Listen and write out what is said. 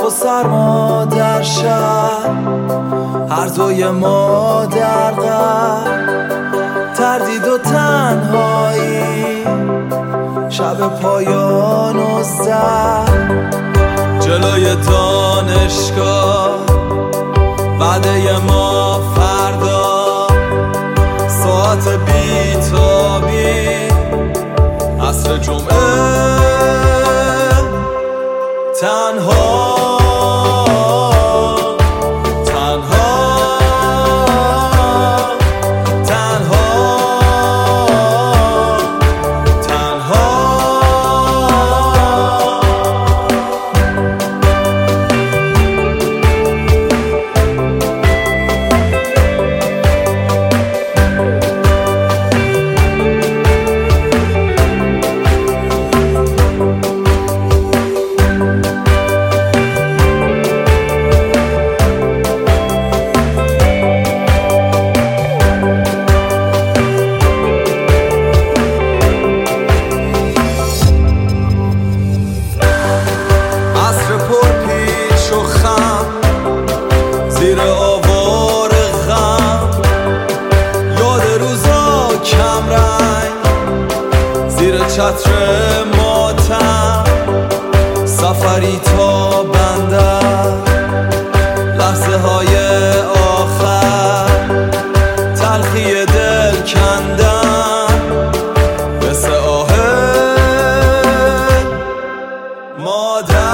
و سرما در شهر، هر دوی ما در غم، تردید و تنهایی، شب پایان و زهر. جلوی دانشگاه وعده ما فردا، ساعت بیتابی عصر جمعه، تنها زیر آوار غم، یاد روزا کم رنگ، زیر چتر ماتم، سفری تا بندر، لحظه های آخر، تلخی دل کندن مثل آه مادر.